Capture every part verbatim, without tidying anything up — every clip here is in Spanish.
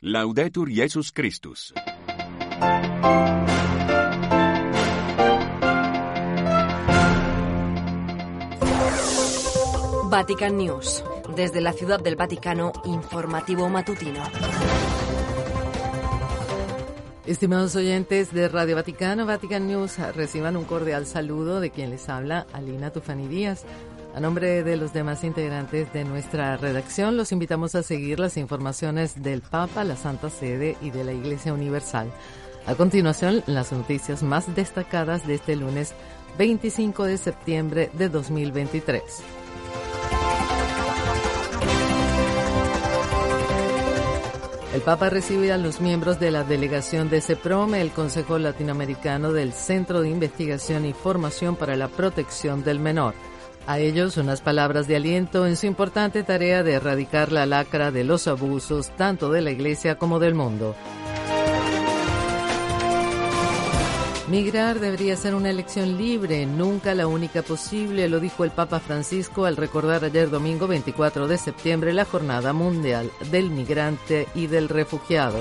Laudetur Jesus Christus. Vatican News. Desde la Ciudad del Vaticano, informativo matutino. Estimados oyentes de Radio Vaticano, Vatican News, reciban un cordial saludo de quien les habla, Alina Tufani Díaz. A nombre de los demás integrantes de nuestra redacción, los invitamos a seguir las informaciones del Papa, la Santa Sede y de la Iglesia Universal. A continuación, las noticias más destacadas de este lunes veinticinco de septiembre de dos mil veintitrés. El Papa recibe a los miembros de la delegación de CEPROM, el Consejo Latinoamericano del Centro de Investigación y Formación para la Protección del Menor. A ellos unas palabras de aliento en su importante tarea de erradicar la lacra de los abusos tanto de la Iglesia como del mundo. Migrar debería ser una elección libre, nunca la única posible, lo dijo el Papa Francisco al recordar ayer domingo veinticuatro de septiembre la Jornada Mundial del Migrante y del Refugiado.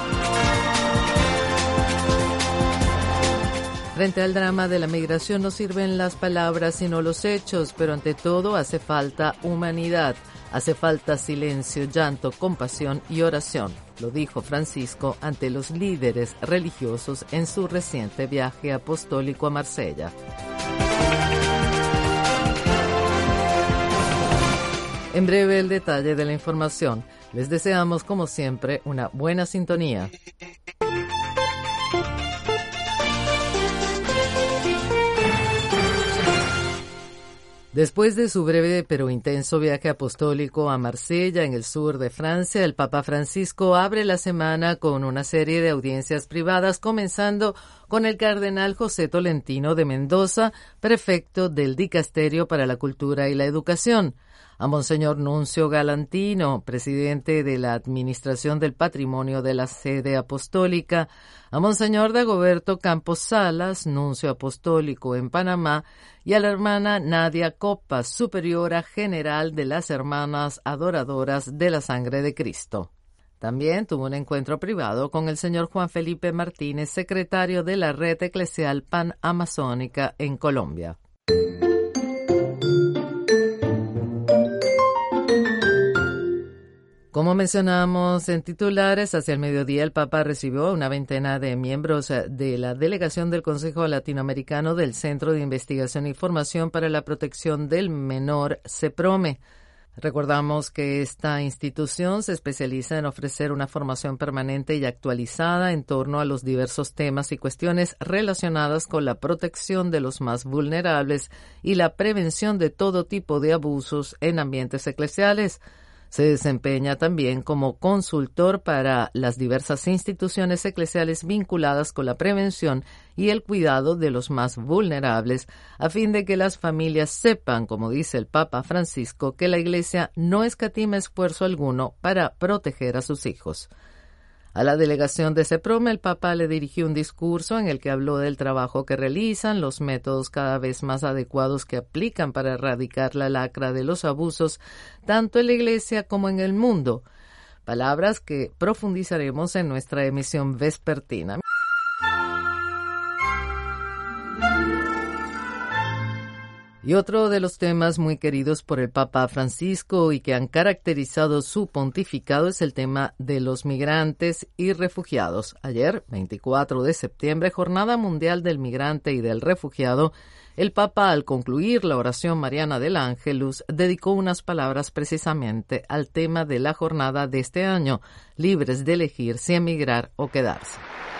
Frente al drama de la migración no sirven las palabras sino los hechos, pero ante todo hace falta humanidad, hace falta silencio, llanto, compasión y oración, lo dijo Francisco ante los líderes religiosos en su reciente viaje apostólico a Marsella. En breve el detalle de la información. Les deseamos como siempre una buena sintonía. Después de su breve pero intenso viaje apostólico a Marsella, en el sur de Francia, el Papa Francisco abre la semana con una serie de audiencias privadas, comenzando con el cardenal José Tolentino de Mendoza, prefecto del Dicasterio para la Cultura y la Educación, a Monseñor Nuncio Galantino, presidente de la Administración del Patrimonio de la Sede Apostólica, a Monseñor Dagoberto Campos Salas, nuncio apostólico en Panamá, y a la hermana Nadia Copas, superiora general de las Hermanas Adoradoras de la Sangre de Cristo. También tuvo un encuentro privado con el señor Juan Felipe Martínez, secretario de la Red Eclesial Pan-Amazónica en Colombia. Como mencionamos en titulares, hacia el mediodía el Papa recibió a una veintena de miembros de la delegación del Consejo Latinoamericano del Centro de Investigación y Formación para la Protección del Menor, CEPROME. Recordamos que esta institución se especializa en ofrecer una formación permanente y actualizada en torno a los diversos temas y cuestiones relacionadas con la protección de los más vulnerables y la prevención de todo tipo de abusos en ambientes eclesiales. Se desempeña también como consultor para las diversas instituciones eclesiales vinculadas con la prevención y el cuidado de los más vulnerables, a fin de que las familias sepan, como dice el Papa Francisco, que la Iglesia no escatima esfuerzo alguno para proteger a sus hijos. A la delegación de CEPROM, el Papa le dirigió un discurso en el que habló del trabajo que realizan, los métodos cada vez más adecuados que aplican para erradicar la lacra de los abusos, tanto en la Iglesia como en el mundo. Palabras que profundizaremos en nuestra emisión vespertina. Y otro de los temas muy queridos por el Papa Francisco y que han caracterizado su pontificado es el tema de los migrantes y refugiados. Ayer, veinticuatro de septiembre, Jornada Mundial del Migrante y del Refugiado, el Papa, al concluir la oración mariana del Ángelus, dedicó unas palabras precisamente al tema de la jornada de este año, libres de elegir si emigrar o quedarse.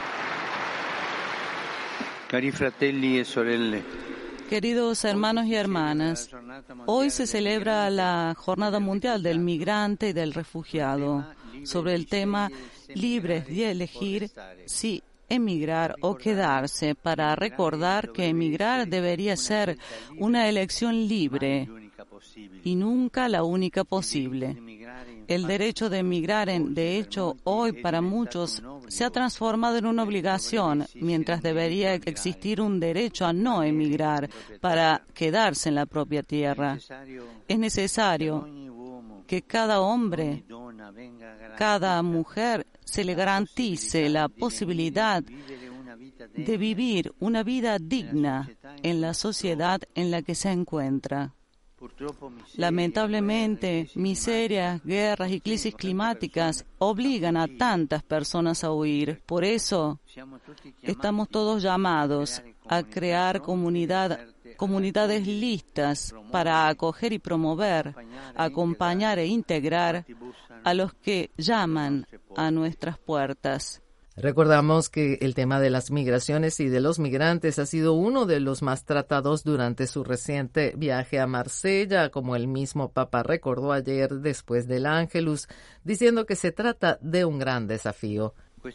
Cari fratelli e sorelle. Queridos hermanos y hermanas, hoy se celebra la Jornada Mundial del Migrante y del Refugiado, sobre el tema libres de elegir si emigrar o quedarse, para recordar que emigrar debería ser una elección libre y nunca la única posible. El derecho de emigrar, en, de hecho, hoy para muchos se ha transformado en una obligación, mientras debería existir un derecho a no emigrar para quedarse en la propia tierra. Es necesario que cada hombre, cada mujer, se le garantice la posibilidad de vivir una vida digna en la sociedad en la que se encuentra. Lamentablemente, miserias, guerras y crisis climáticas obligan a tantas personas a huir. Por eso, estamos todos llamados a crear comunidad, comunidades listas para acoger y promover, acompañar e integrar a los que llaman a nuestras puertas. Recordamos que el tema de las migraciones y de los migrantes ha sido uno de los más tratados durante su reciente viaje a Marsella, como el mismo Papa recordó ayer después del Ángelus, diciendo que se trata de un gran desafío.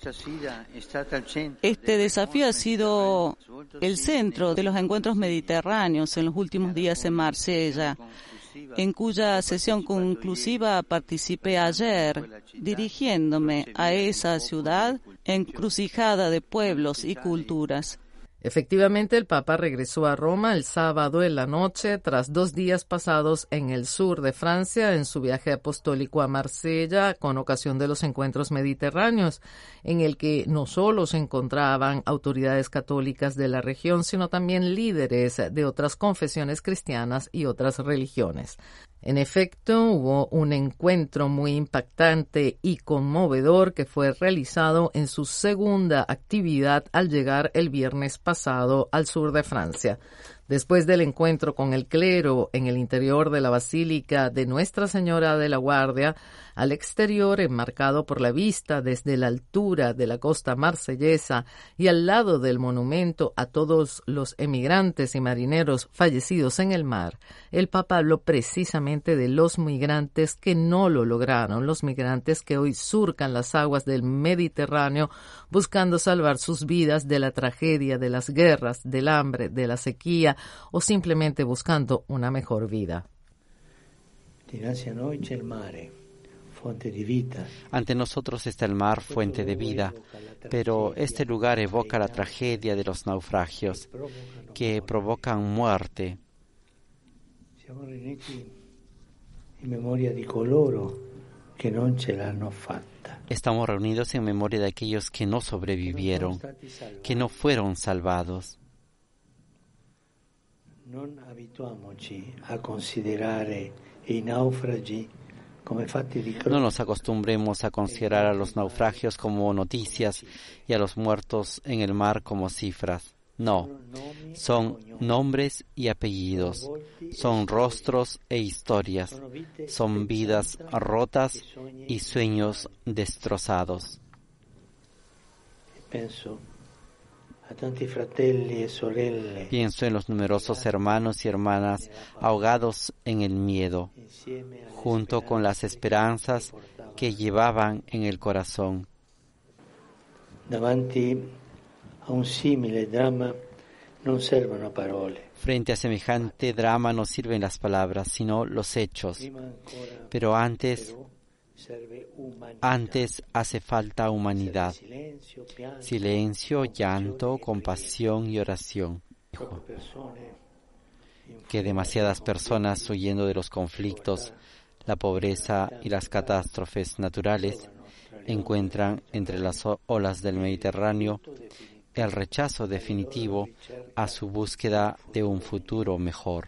Este desafío ha sido el centro de los encuentros mediterráneos en los últimos días en Marsella, en cuya sesión conclusiva participé ayer, dirigiéndome a esa ciudad encrucijada de pueblos y culturas. Efectivamente, el Papa regresó a Roma el sábado en la noche, tras dos días pasados en el sur de Francia, en su viaje apostólico a Marsella, con ocasión de los encuentros mediterráneos, en el que no solo se encontraban autoridades católicas de la región, sino también líderes de otras confesiones cristianas y otras religiones. En efecto, hubo un encuentro muy impactante y conmovedor que fue realizado en su segunda actividad al llegar el viernes pasado al sur de Francia. Después del encuentro con el clero en el interior de la Basílica de Nuestra Señora de la Guardia, al exterior, enmarcado por la vista desde la altura de la costa marsellesa y al lado del monumento a todos los emigrantes y marineros fallecidos en el mar, el Papa habló precisamente de los migrantes que no lo lograron, los migrantes que hoy surcan las aguas del Mediterráneo buscando salvar sus vidas de la tragedia, de las guerras, del hambre, de la sequía, o simplemente buscando una mejor vida. Ante nosotros está el mar, fuente de vida, pero este lugar evoca la tragedia de los naufragios que provocan muerte. Estamos reunidos en memoria de aquellos que no sobrevivieron, que no fueron salvados. No nos acostumbremos a considerar a los naufragios como noticias y a los muertos en el mar como cifras. No, son nombres y apellidos, son rostros e historias, son vidas rotas y sueños destrozados. Pienso en los numerosos hermanos y hermanas ahogados en el miedo, junto con las esperanzas que llevaban en el corazón. Frente a semejante drama no sirven las palabras, sino los hechos. Pero antes, antes hace falta humanidad. Silencio, llanto, compasión y oración. Que demasiadas personas, huyendo de los conflictos, la pobreza y las catástrofes naturales, encuentran entre las olas del Mediterráneo el rechazo definitivo a su búsqueda de un futuro mejor.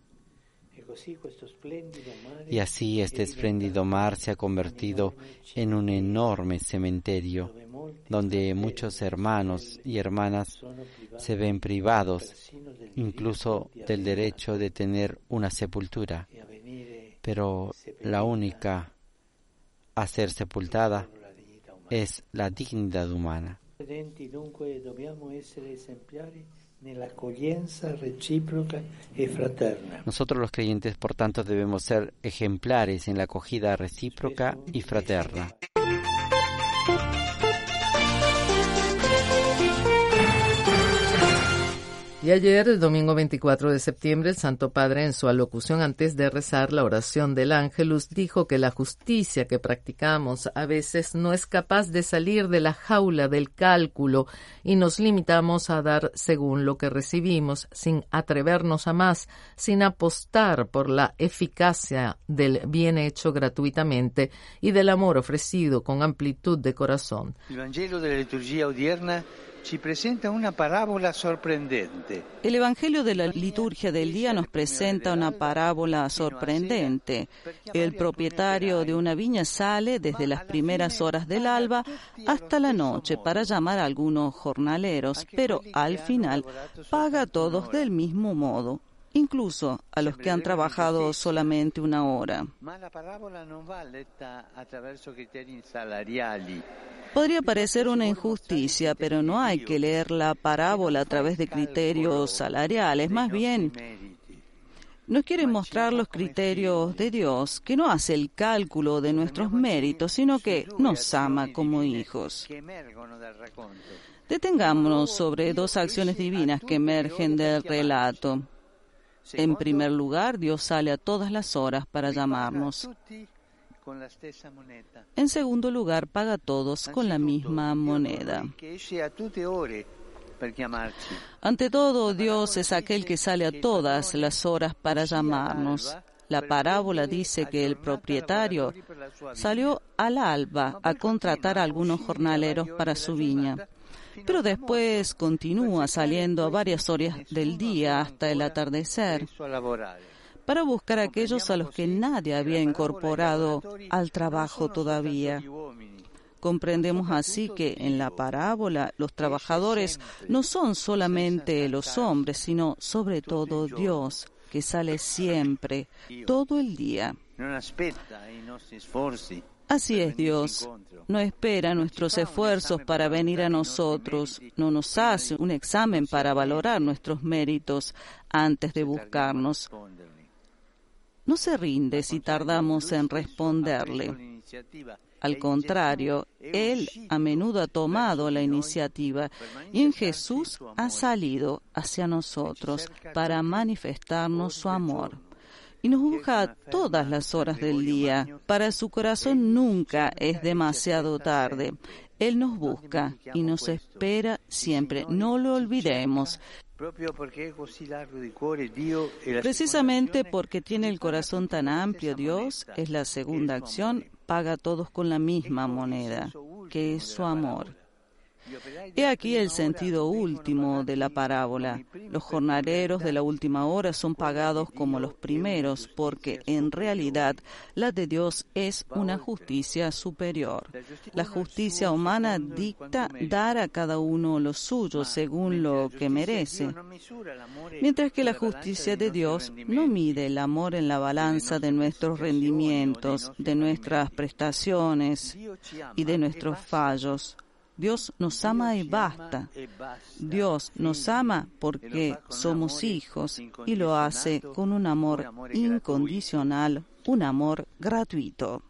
Y así este espléndido mar se ha convertido en un enorme cementerio, donde muchos hermanos y hermanas se ven privados, incluso del derecho de tener una sepultura, pero la única a ser sepultada es la dignidad humana. Nosotros los creyentes, por tanto, debemos ser ejemplares en la acogida recíproca y fraterna. Y Y ayer, el domingo veinticuatro de septiembre, el Santo Padre, en su alocución antes de rezar la oración del Ángelus, dijo que la justicia que practicamos a veces no es capaz de salir de la jaula del cálculo y nos limitamos a dar según lo que recibimos, sin atrevernos a más, sin apostar por la eficacia del bien hecho gratuitamente y del amor ofrecido con amplitud de corazón. El Evangelio de la liturgia odierna ci presenta una parábola sorprendente. El Evangelio de la liturgia del día nos presenta una parábola sorprendente. El propietario de una viña sale desde las primeras horas del alba hasta la noche para llamar a algunos jornaleros, pero al final paga a todos del mismo modo, incluso a los que han trabajado solamente una hora. Podría parecer una injusticia, pero no hay que leer la parábola a través de criterios salariales. Más bien, nos quiere mostrar los criterios de Dios, que no hace el cálculo de nuestros méritos, sino que nos ama como hijos. Detengámonos sobre dos acciones divinas que emergen del relato. En primer lugar, Dios sale a todas las horas para llamarnos. En segundo lugar, paga a todos con la misma moneda. Ante todo, Dios es aquel que sale a todas las horas para llamarnos. La parábola dice que el propietario salió al alba a contratar a algunos jornaleros para su viña, pero después continúa saliendo a varias horas del día hasta el atardecer para buscar a aquellos a los que nadie había incorporado al trabajo todavía. Comprendemos así que en la parábola los trabajadores no son solamente los hombres, sino sobre todo Dios, que sale siempre, todo el día. Así es Dios, no espera nuestros esfuerzos para venir a nosotros, no nos hace un examen para valorar nuestros méritos antes de buscarnos. No se rinde si tardamos en responderle. Al contrario, Él a menudo ha tomado la iniciativa y en Jesús ha salido hacia nosotros para manifestarnos su amor. Y nos busca a todas las horas del día. Para su corazón nunca es demasiado tarde. Él nos busca y nos espera siempre. No lo olvidemos. Precisamente porque tiene el corazón tan amplio, Dios es la segunda acción, paga a todos con la misma moneda, que es su amor. He aquí el sentido último de la parábola. Los jornaleros de la última hora son pagados como los primeros, porque en realidad la de Dios es una justicia superior. La justicia humana dicta dar a cada uno lo suyo según lo que merece, mientras que la justicia de Dios no mide el amor en la balanza de nuestros rendimientos, de nuestras prestaciones y de nuestros fallos. Dios nos ama y basta. Dios nos ama porque somos hijos y lo hace con un amor incondicional, un amor gratuito.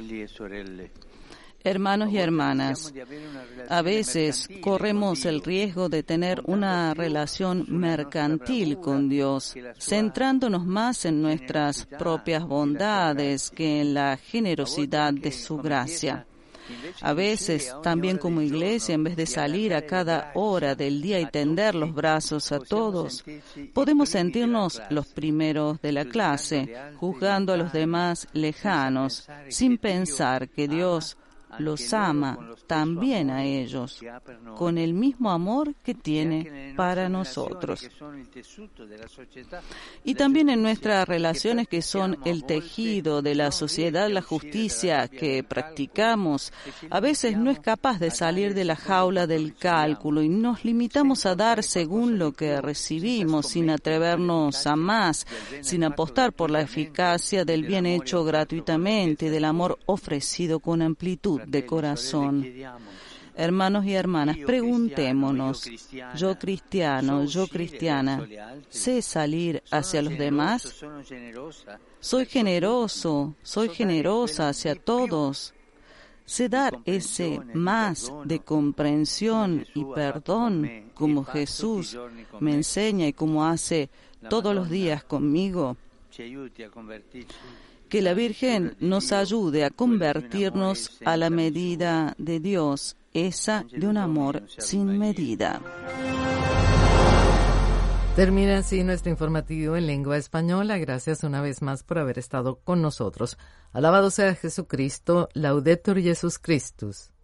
Hermanos y hermanas, a veces corremos el riesgo de tener una relación mercantil con Dios, centrándonos más en nuestras propias bondades que en la generosidad de su gracia. A veces, también como iglesia, en vez de salir a cada hora del día y tender los brazos a todos, podemos sentirnos los primeros de la clase, juzgando a los demás lejanos, sin pensar que Dios los ama también a ellos, con el mismo amor que tiene para nosotros. Y también en nuestras relaciones, que son el tejido de la sociedad, la justicia que practicamos a veces no es capaz de salir de la jaula del cálculo y nos limitamos a dar según lo que recibimos, sin atrevernos a más, sin apostar por la eficacia del bien hecho gratuitamente, del amor ofrecido con amplitud de corazón. Hermanos y hermanas, preguntémonos, yo cristiano, yo cristiana, ¿sé salir hacia los demás? ¿Soy generoso, soy generosa hacia todos? Sé dar ese más de comprensión y perdón como Jesús me enseña y como hace todos los días conmigo. Que la Virgen nos ayude a convertirnos a la medida de Dios, esa de un amor sin medida. Termina así nuestro informativo en lengua española. Gracias una vez más por haber estado con nosotros. Alabado sea Jesucristo. Laudetur Jesus Christus.